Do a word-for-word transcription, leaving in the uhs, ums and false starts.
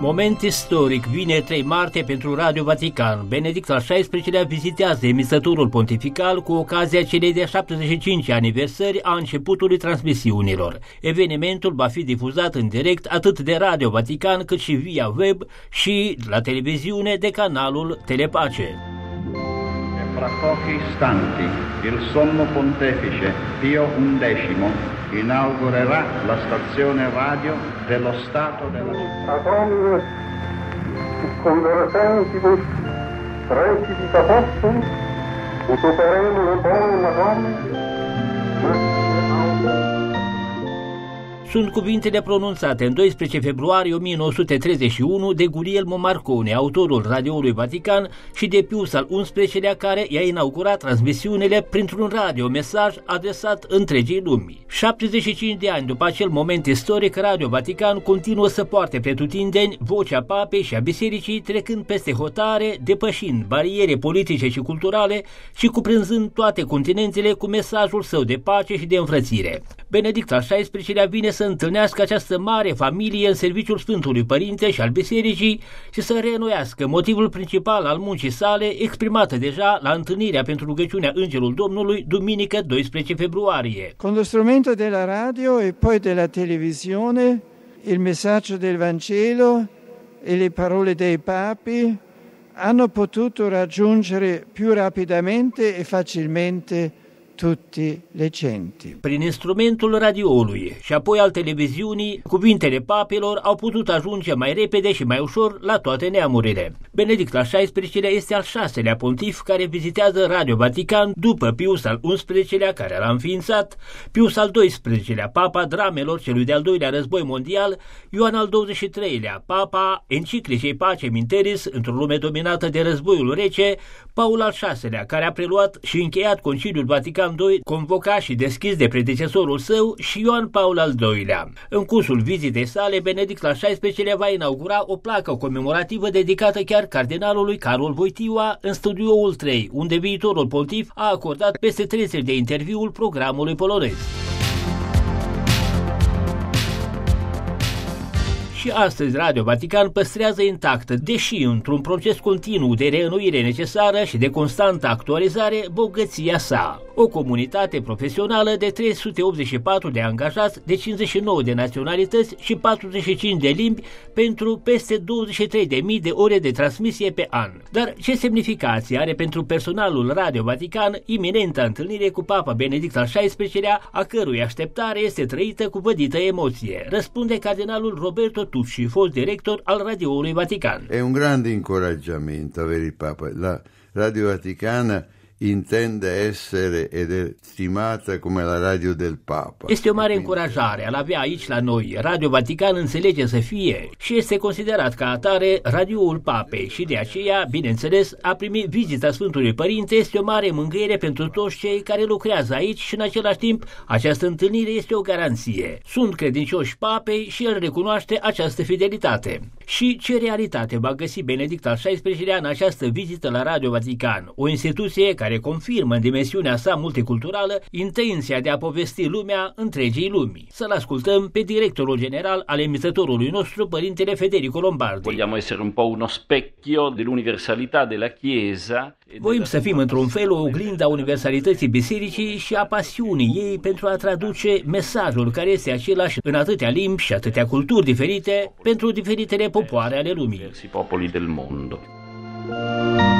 Moment istoric, vineri trei martie pentru Radio Vatican. Benedict al șaisprezecelea vizitează emițătorul pontifical cu ocazia celei de-a șaptezeci și cincea aniversări a începutului transmisiunilor. Evenimentul va fi difuzat în direct atât de Radio Vatican cât și via web și la televiziune de canalul Telepace. Fra pochi istanti il Sommo Pontefice Pio undicesimo inaugurerà la stazione radio dello Stato della città. Atomine, convertentibus, recipit apostoli, ut operemur bonum Madonna. Sunt cuvintele pronunțate în doisprezece februarie o mie nouă sute treizeci și unu de Guglielmo Marconi, autorul Radioului Vatican, și de Pius al unsprezecelea, care i-a inaugurat transmisiunile printr-un radio-mesaj adresat întregii lumi. șaptezeci și cinci de ani după acel moment istoric, Radio Vatican continuă să poarte pretutindeni vocea papei și a bisericii, trecând peste hotare, depășind bariere politice și culturale și cuprinzând toate continentele cu mesajul său de pace și de înfrățire. Benedict al șaisprezecelea vine să întâlnească această mare familie în serviciul Sfântului Părinte și al Bisericii și să reînnoiască motivul principal al muncii sale, exprimată deja la întâlnirea pentru rugăciunea Îngerul Domnului, duminică doisprezece februarie. Con lo strumento della radio e poi della televisione, il messaggio del Vangelo e le parole dei papi hanno potuto raggiungere più rapidamente e facilmente tutti le genti. Prin instrumentul radioului și apoi al televiziunii, cuvintele papilor au putut ajunge mai repede și mai ușor la toate neamurile. Benedict al șaisprezecelea este al șaselea pontif care vizitează Radio Vatican după Pius al unsprezecelea, care l-a înființat, Pius al doisprezecelea, papa dramelor celui de-al doilea război mondial, Ioan al douăzeci și treilea, papa enciclicei Pacem in Terris într-o lume dominată de războiul rece, Paul al șaselea, care a preluat și încheiat Conciliul Vatican doi, convocat și deschis de predecesorul său, și Ioan Paul al doilea. În cursul vizitei sale, Benedict al șaisprezecelea va inaugura o placă comemorativă dedicată chiar cardinalului Carol Wojtyła în studioul trei, unde viitorul pontif a acordat peste treizeci de interviuri programului polonez. Și astăzi Radio Vatican păstrează intactă, deși într-un proces continuu de reînnoire necesară și de constantă actualizare, bogăția sa. O comunitate profesională de trei sute optzeci și patru de angajați, de cincizeci și nouă de naționalități și patruzeci și cinci de limbi pentru peste douăzeci și trei de mii de ore de transmisie pe an. Dar ce semnificație are pentru personalul Radio Vatican iminenta întâlnire cu Papa Benedict al șaisprezecelea, a cărui așteptare este trăită cu vădită emoție? Răspunde cardinalul Roberto Tucci, fost director al Radioului Vatican. È un grande incoraggiamento avere il Papa. La Radio Vaticana intende essere ed è stimata come la radio del Papa. Este o mare încurajare a-l avea aici la noi. Radio Vatican înțelege să fie și este considerat ca atare radioul Papei și de aceea, bineînțeles, a primit vizita Sfântului Părinte este o mare mângâiere pentru toți cei care lucrează aici și în același timp această întâlnire este o garanție. Sunt credincioși Papei și el recunoaște această fidelitate. Și ce realitate va găsi Benedict al șaisprezecelea în această vizită la Radio Vatican, o instituție care care confirmă în dimensiunea sa multiculturală intenția de a povesti lumea întregii lumii. Să-l ascultăm pe directorul general al emițătorului nostru, Părintele Federico Lombardi. Vogliamo essere un po' uno specchio dell'universalità della Chiesa. Voim să fim într-un fel o oglindă a universalității bisericii și a pasiunii ei pentru a traduce mesajul care este același în atâtea limbi și atâtea culturi diferite pentru diferitele popoare ale lumii. Diversi popoli del mondo.